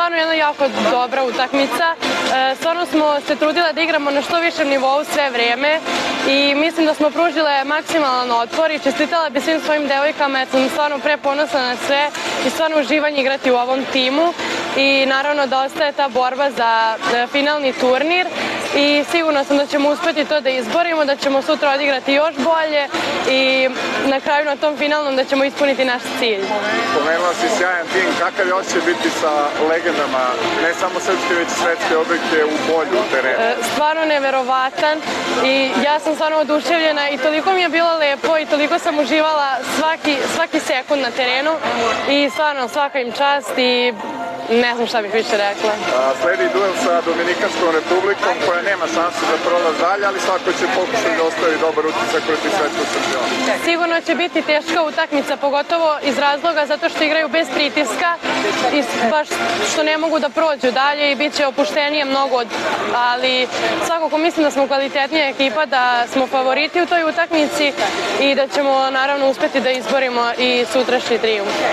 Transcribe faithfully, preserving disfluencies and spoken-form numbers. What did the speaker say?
stvarno jedna jako dobra utakmica. Stvarno smo se trudile da igramo na što višem nivou sve vrijeme i mislim da smo pružile maksimalan otpor i čestitala bi svim svojim devojkama jer sam stvarno preponosna na sve i stvarno uživanje igrati u ovom timu i naravno da ostaje ta borba za finalni turnir i sigurno sam da ćemo uspjeti to da izborimo, da ćemo sutra odigrati još bolje i na kraju na tom finalnom da ćemo ispuniti naš cilj. Pomenula si sjajan tim, kakav je osjećaj biti sa legendama, ne samo srpske već i svetske objekte u polju, u terenu? Stvarno neverovatan i ja sam stvarno oduševljena i toliko mi je bilo lepo i toliko sam uživala svaki, svaki sekund na terenu i stvarno svaka im čast i ne znam šta bih više rekla. Sledi duel sa Dominikanskom republikom koja nema šansu za prolaz dalje, ali svako će pokušati da ostavi dobar utisak protiv svetskog šampiona. Sigurno će biti teška utakmica, pogotovo iz razloga zato što igraju bez pritiska i baš što ne mogu da prođu dalje i bit će opuštenije mnogo, ali svakako mislim da smo kvalitetnija ekipa, da smo favoriti u toj utakmici i da ćemo naravno uspjeti da izborimo i sutrašnji trijumf.